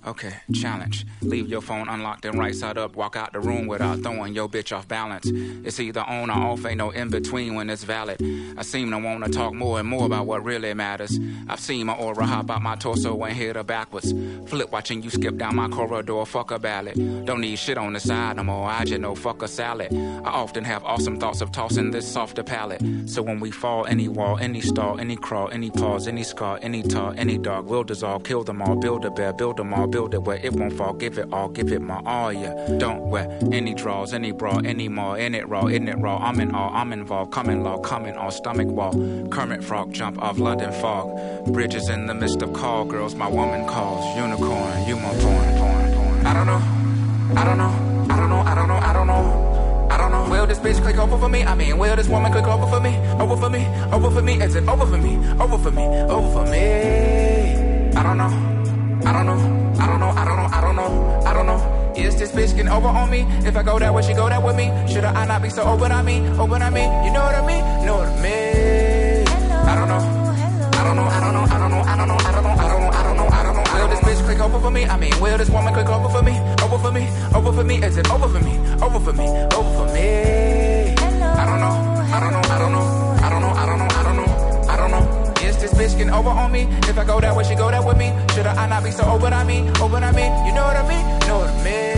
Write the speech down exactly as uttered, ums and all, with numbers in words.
Okay, challenge. Leave your phone unlocked and right side up. Walk out the room without throwing your bitch off balance. It's either on or off, ain't no in between when it's valid. I seem to wanna talk more and more about what really matters. I've seen my aura hop out my torso and hit her backwards. Flip watching you skip down my corridor, fuck a ballad. Don't need shit on the side no more, I just know fuck a salad. I often have awesome thoughts of tossing this softer palate. So when we fall, any wall, any stall, any crawl, any pause, any scar, any tar, any dog will dissolve, kill them all, build a bear, build them all. Build it where it won't fall, give it all, give it my all, yeah. Don't wear any draws, any bra, any more. In it raw, in it raw, I'm in all, I'm involved. Common law, coming on stomach wall. Kermit Frog, jump off London fog. Bridges in the midst of call girls, my woman calls. Unicorn, you my porn, porn, porn. I don't know, I don't know, I don't know, I don't know, I don't know. I don't know, will this bitch click over for me? I mean, will this woman click over for me? Over for me, over for me, is it over for me? Over for me, over for me. I don't know, I don't know. I don't know, I don't know, I don't know, I don't know. Is this bitch getting over on me? If I go that way, she go that with me. Should I not be so open on me? Open on me, you know what I mean? You know what I mean? I don't know, I don't know, I don't know, I don't know, I don't know, I don't know, I don't know, I don't know, I don't know. Will this bitch click over for me? I mean, will this woman click over for me? Over for me, over for me, is it over for me? Over for me, over for me. I don't know, I don't know, I don't know, I don't know, I don't know, I don't know, I don't know. Is this bitch getting over on me? If I go that way, she go that with me. Should I not be so open on me? Open on me, you know what I mean? You know what I mean?